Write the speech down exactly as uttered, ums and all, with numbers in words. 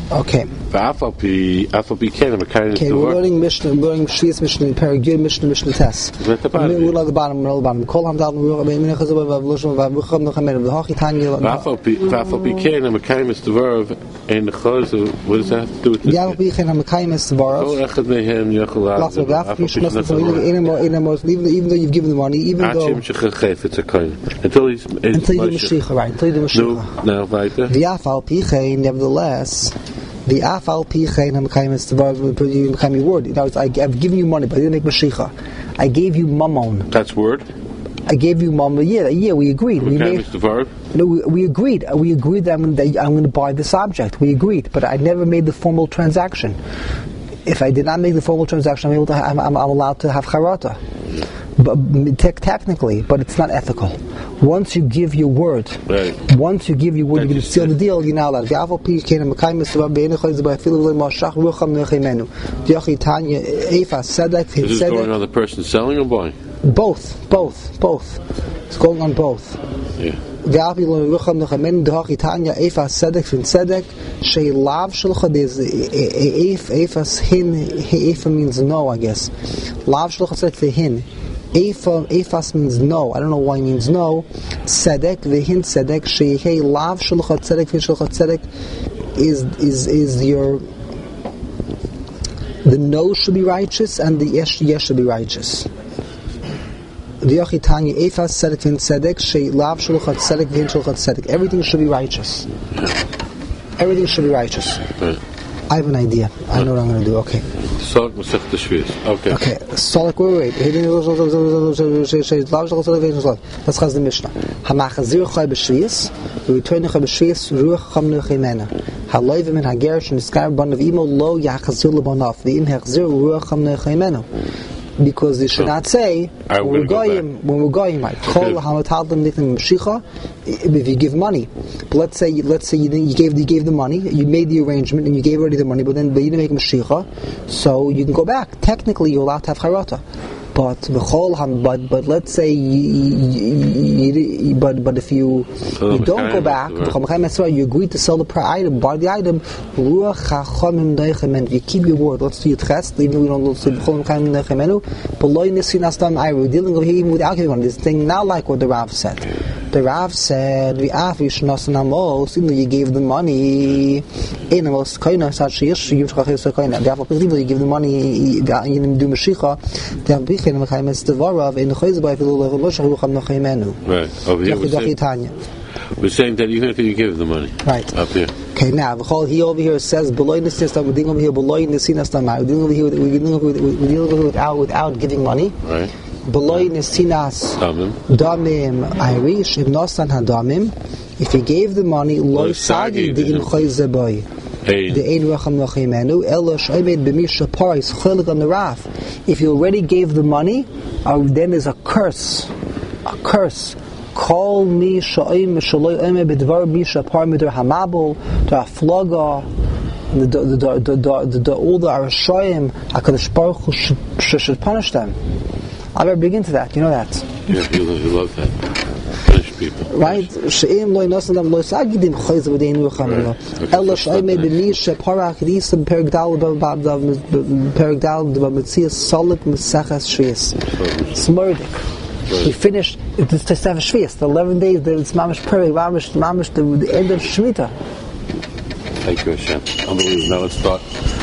Okay. Okay, we're learning Mishnah, we're learning Shvius Mishnah, Paragir Mishnah, Mishnah Test. We're at the bottom, we're at the bottom. Kol Ham Dal, we're at the bottom, we're at the bottom, we're at the what does that have to do with this? Until even though you've given the money, even though until he's until you do Mashiach, right? Until you do Mashiach. Now, weiter. Nevertheless, the afal pichein hamekayim is the word. You know, it's, I, I've given you money, but I didn't make Mashiach. I gave you mammon. That's word. I gave you mammon. Yeah, yeah, we agreed. We made, the verb. No, we, we agreed. We agreed that I'm, that I'm going to buy this object. We agreed, but I never made the formal transaction. If I did not make the formal transaction, I'm able to. I'm, I'm, I'm allowed to have charata. But te- technically, but it's not ethical. Once you give your word, right. once you give your word, you're going to seal the deal. You're not allowed. Is this going on the person selling or buying? Both, both, both. It's going on both. Yeah. means no, I guess. Efas means no. I don't know why it means no. Tzedek, v'hin tzedek, sheyehei lav shulchat tzedek, v'hin shulchat tzedek is is is your the no should be righteous and the yes yes should be righteous. The Yochitanya Efas tzedek v'hin tzedek, shey lav shulchat tzedek, v'hin shulchat tzedek. Everything should be righteous. Everything should be righteous. I have an idea. I know what I'm going to do. Okay. Solak Masech the Shvius. Okay. Okay. Solak, wait, wait. That's Chaz the Mishnah. Hamachazir Chai B'Shvius, Return Chai B'Shvius, Ruach Cham Nechimena. Haloivim and Hagerish and Skar Ban of Imo Lo Yachazir Lebanof. The Im Hechzir Ruach Cham Nechimena. Because they should not say when we're going, when we're going, right? Call Hamataldim Nichim Mashicha. If you give money, but let's say let's say you, you gave you gave the money, you made the arrangement, and you gave already the money, but then but you didn't make Mashicha, so you can go back. Technically, you're allowed to have Charata. But but but let's say you, you, you, but but if you you don't go back, you agree to sell the item, buy the item. If you keep your word, let's do your test. Even we don't let's do but we're dealing over here even without giving money. This thing not like what the Rav said. The Rav said, "We even though you gave the money, in the most kind such issue, you give the money, you didn't do Mashiach." Right. Over here we're saying, we're saying that even if you give the money. Right. Up here. Okay, now he over here says below the system, we're dealing over here below the system. We're dealing over here we're dealing over here without without giving money. Right. Below the sinas damim Irish ibnosan hadamim. If he gave the money, lo sagi the in chayzeboy. The ein racham nachimenu elo shaymed b'misha paris chelik on the raf. If you already gave the money, uh, then there's a curse, a curse. Call me sha'im shaloi eme b'dvar misha par midur hamabel to aflaga. The the the the the the all the arashayim Hakadosh Baruch Hu should punish them. I better begin to that. You know that. Yeah, you love that. Punish people. Right? She'im loy nosanam loy sagidim chayz v'dein ruchamelo. Elo sh'ayme b'misha parach risam perigdal perigdal b'mitzias solik mesachas shvius. Smurdik. We finished. It's the seven shvius. The eleven days. It's mamish perig. Mamish mamish the, the end of shmita. Thank you, Hashem. Unbelievable. Now let's start.